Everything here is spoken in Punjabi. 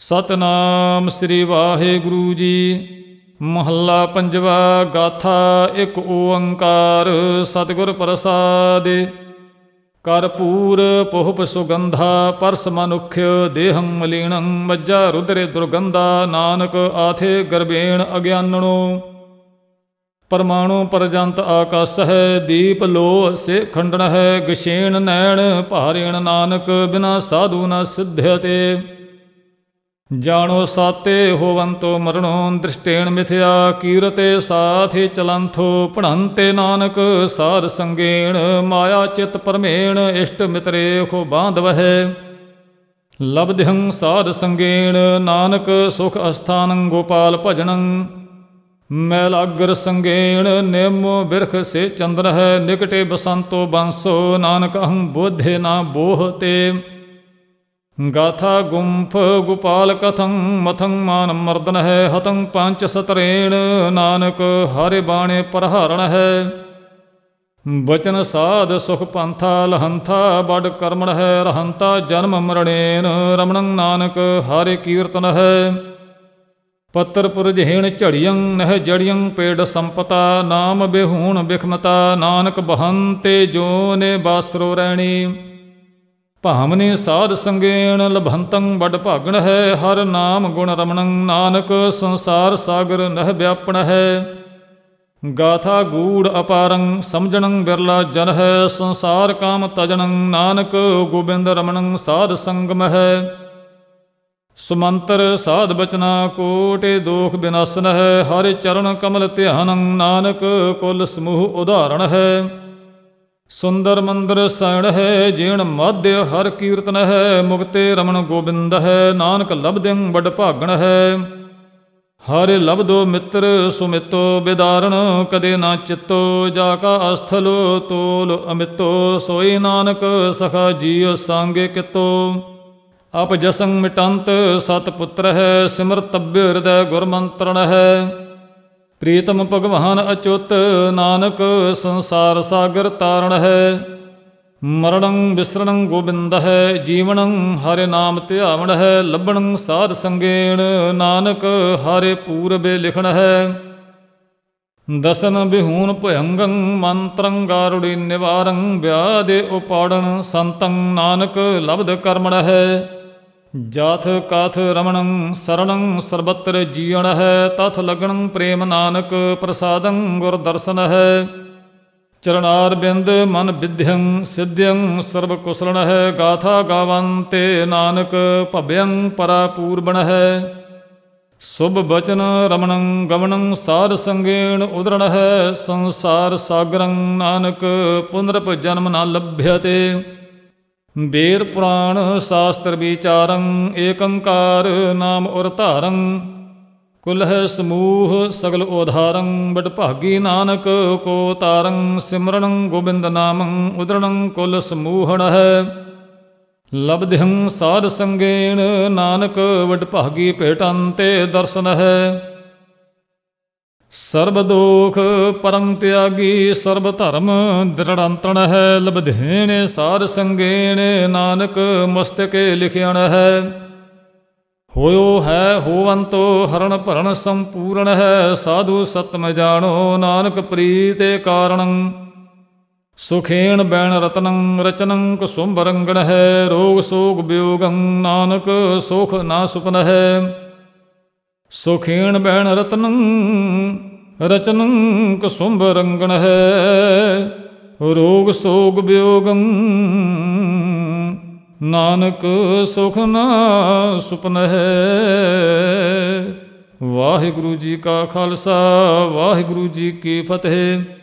ਸਤਿਨਾਮ ਸ੍ਰੀ ਵਾਹਿਗੁਰੂ ਜੀ। ਮਹੱਲਾ ਪੰਜਵਾ। ਗਾਥਾ ਇੱਕ ਓੰਕਾਰ ਸਤਿਗੁਰ ਪ੍ਰਸਾਦਿ। ਕਰਪੂਰ ਪੁਹਪ ਸੁਗੰਧਾ ਪਰਸ ਮਨੁਖ ਦੇਹੰ ਮਲੀਣੰ ਮੱਜਾ ਰੁਦਰੇ ਦੁਰਗੰਧਾ ਨਾਨਕ ਆਥੇ ਗਰਬੇਣ ਅਗਿਆਨਣੋ। ਪਰਮਾਣੂ ਪਰਜੰਤ ਆਕਾਸ ਹੈ ਦੀਪ ਲੋਹ ਸੇ ਖੰਡਨ ਹੈ ਗਸ਼ੇਣ ਨੈਣ ਭਾਰੇਣ ਨਾਨਕ ਬਿਨਾ ਸਾਧੂ ਨ ਸਿਧਯਤੇ। ਜਾਣੋ ਸਾਤੇ ਹੋਵੰਤੋ ਮਰਣੋ ਦ੍ਰਿਸ਼ਟੇਣ ਮਿਥਿਆ ਕੀਰਤੇ ਸਾਥੀ ਚਲੰਥੋ ਪੜ੍ਹੰਤੇ ਨਾਨਕ ਸਾਧ ਸੰਗੇਣ ਮਾਇਆ ਚਿਤ ਪਰਮੇਣ ਇਸ਼ਟ ਮਿਤਰੇ ਖੋ ਬਾਂਧਵਹਿ। ਲਬਧੰ ਸਾਧ ਸੰਗੇਣ ਨਾਨਕ ਸੁਖ ਅਸਥਾਨੰ ਗੋਪਾਲ ਭਜਨੰ ਮੈਲਾਗਰ ਸੰਗੇਣ ਨਿਮੋ ਬਿਰਖ ਸੇ ਚੰਦਨ ਹੈ ਨਿਕਟੇ ਬਸੰਤੋ ਬੰਸੋ ਨਾਨਕ ਅਹੰ ਬੋਧੇ ਨਾ ਬੋਹ ਤੇ। ਗਾਥਾ ਗੁੰਫ ਗੋਪਾਲ ਕਥੰ ਮਥੰ ਮਾਨ ਮਰਦਨ ਹੈ ਹਤੰ ਪੰਚ ਸਤਰੇਣ ਨਾਨਕ ਹਰਿ ਬਾਣੇ ਪ੍ਰਹਰਣ ਹੈ। ਬਚਨ ਸਾਧ ਸੁਖ ਪੰਥਾ ਲਹੰਥਾ ਬੜ ਕਰਮਣ ਹੈ ਰਹੰਤਾ ਜਨਮ ਮਰਣੇਨ ਰਮਣੰ ਨਾਨਕ ਹਰਿ ਕੀਰਤਨ ਹੈ। ਪੱਤਰ ਪੁਰਜਹੇਣ ਝੜੀਅੰ ਨਹਿ ਜੜੀਅੰ ਪੇੜ ਸੰਪਤਾ ਨਾਮ ਬਿਹੂਣ ਬਿਖਮਤਾ ਨਾਨਕ ਬਹੰਤੇ ਜੋ ਨੇ ਬਾਸਰੋ ਰਹਿਣੀ। ਭਾਮਨੀ ਸਾਧ ਸੰਗੇਣ ਲਭੰਤੰ ਬੜ ਭਾਗਣ ਹੈ ਹਰ ਨਾਮ ਗੁਣ ਰਮਣੰ ਨਾਨਕ ਸੰਸਾਰ ਸਾਗਰ ਨਹਿ ਵਿਆਪਣ ਹੈ। ਗਾਥਾ ਗੂੜ ਅਪਾਰੰ ਸਮਝਣੰ ਬਿਰਲਾ ਜਨ ਹੈ ਸੰਸਾਰ ਕਾਮ ਤਜਣੰ ਨਾਨਕ ਗੋਬਿੰਦ ਰਮਣੰ ਸਾਧ ਸੰਗਮ ਹੈ। ਸੁਮੰਤਰ ਸਾਧ ਬਚਨਾ ਕੋਟਿ ਦੋਖ ਬਿਨਾਸਨ ਹੈ ਹਰਿ ਚਰਨ ਕਮਲ ਧਿਆਨੰ ਨਾਨਕ ਕੁਲ ਸਮੂਹ ਉਦਾਹਰਣ ਹੈ। ਸੁੰਦਰ ਮੰਦਰ ਸੈਣ ਹੈ ਜੀਣ ਮਾਧਿ ਹਰ ਕੀਰਤਨ ਹੈ ਮੁਕਤੇ ਰਮਣ ਗੋਬਿੰਦ ਹੈ ਨਾਨਕ ਲਬਧੰ ਬੜ ਭਾਗਣ ਹੈ। ਹਰਿ ਲਬਧੋ ਮਿੱਤਰ ਸੁਮਿਤੋ ਬਿਦਾਰਣ ਕਦੇ ਨਾ ਚਿੱਤੋ ਜਾ ਕਾ ਅਸਥਲੋ ਤੋਲ ਅਮਿਤੋ ਸੋਈ ਨਾਨਕ ਸਖਾ ਜੀਉ ਸਾਂਗੇ ਕਿਤੋ। ਅਪ ਜਸੰ ਮਿਟੰਤ ਸਤ ਪੁੱਤਰ ਹੈ ਸਿਮਰਤਬਿ ਹਿਰਦੈ ਗੁਰਮੰਤਰਣ ਹੈ। ਪ੍ਰੀਤਮ ਭਗਵਾਨ ਅਚੁੱਤ ਨਾਨਕ ਸੰਸਾਰ ਸਾਗਰ ਤਾਰਣ ਹੈ। ਮਰਣੰ ਬਿਸਰਣੰ ਗੋਬਿੰਦ ਹੈ ਜੀਵਨੰ ਹਰਿ ਨਾਮ ਧਿਆਵਣ ਹੈ। ਲੱਭਣੰ ਸਾਧ ਸੰਗੇਣ ਨਾਨਕ ਹਰਿ ਪੂਰਬੇ ਲਿਖਣ ਹੈ। ਦਸਨ ਬਿਹੂਨ ਭਯੰਗੰ ਮੰਤਰੰ ਗਾਰੁੜੀ ਨਿਵਾਰੰ ਵਿਆਦੇ ਉਪਾੜਨ ਸੰਤੰ ਨਾਨਕ ਲਬਧ ਕਰਮਣ ਹੈ। ਜਾਥ ਕਾਥ ਰਮਣੰ ਸਰਣੰ ਸਰਬਤਰ ਜੀਅਣ ਹੈ ਤਥ ਲਗਣੰ ਪ੍ਰੇਮ ਨਾਨਕ ਪ੍ਰਸਾਦੰ ਗੁਰ ਦਰਸ਼ਨ ਹੈ। ਚਰਨਾਰ ਬਿੰਦ ਮਨ ਵਿਧਿਅੰ ਸਿਧਿਅੰ ਸਰਬ ਕੁਸਲਣ ਹੈ। ਗਾਥਾ ਗਾਵੰਤੇ ਨਾਨਕ ਭਵਯੰ ਪਰਾ ਪੂਰਬਣ ਹੈ। ਸੁਭ ਬਚਨ ਰਮਣੰ ਗਵਣੰ ਸਾਧ ਸੰਗੇਣ ਉਦਰਣ ਹੈ। ਸੰਸਾਰ ਸਾਗਰੰ ਨਾਨਕ ਪੁਨਰਪ ਜਨਮ ਨਾ ਲਭਯਤੇ। ਵੇਦ ਪੁਰਾਣ ਸ਼ਾਸਤਰ ਵਿਚਾਰੰ ਏਕੰਕਾਰ ਨਾਮ ਉਰ ਧਾਰੰ ਕੁਲਹਿ ਸਮੂਹ ਸਗਲ ਉਧਾਰੰ ਬੜ ਭਾਗੀ ਨਾਨਕ ਕੋ ਤਾਰੰ। ਸਿਮਰਣੰ ਗੋਬਿੰਦ ਨਾਮੰ ਉਦਰਣੰ ਕੁਲ ਸਮੂਹਣ ਹੈ। ਲਬਧੰ ਸਾਧ ਸੰਗੇਣ ਨਾਨਕ ਵਡ ਭਾਗੀ ਭੇਟੰਤੇ ਦਰਸ਼ਨ ਹੈ। ਸਰਬ ਦੋਖ ਪਰੰ ਤਿਆਗੀ ਸਰਬ ਧਰਮ ਦ੍ਰਿੜੰਤਣ ਹੈ। ਲਬਧੇਣ ਸਾਧ ਸੰਗੇਣ ਨਾਨਕ ਮਸਤਕੇ ਲਿਖਿਆਣ ਹੈ। ਹੋਇਓ ਹੈ ਹੋਵੰਤੋ ਹਰਨ ਭਰਨ ਸੰਪੂਰਨ ਹੈ। ਸਾਧੂ ਸਤਮ ਜਾਣੋ ਨਾਨਕ ਪ੍ਰੀਤੇ ਕਾਰਣੰ। ਸੁਖੇਣ ਬੈਣ ਰਤਨੰ ਰਚਨੰ ਕੁਸੁੰਭ ਰੰਗਣ ਹੈ। ਰੋਗ ਸੋਗ ਵਿਯੋਗੰ ਨਾਨਕ ਸੁਖ ਨਾ ਸੁਪਨ ਹੈ। ਸੁਖੇਣ ਬੈਣ ਰਤਨੰ ਰਚਨੰ ਕੁਸੁੰਭ ਰੰਗਣ ਹੈ। ਰੋਗ ਸੋਗ ਵਿਯੋਗੰ ਨਾਨਕ ਸੁਖ ਨਾ ਸੁਪਨ ਹੈ। ਵਾਹਿਗੁਰੂ ਜੀ ਕਾ ਖਾਲਸਾ ਵਾਹਿਗੁਰੂ ਜੀ ਕੀ ਫਤਿਹ।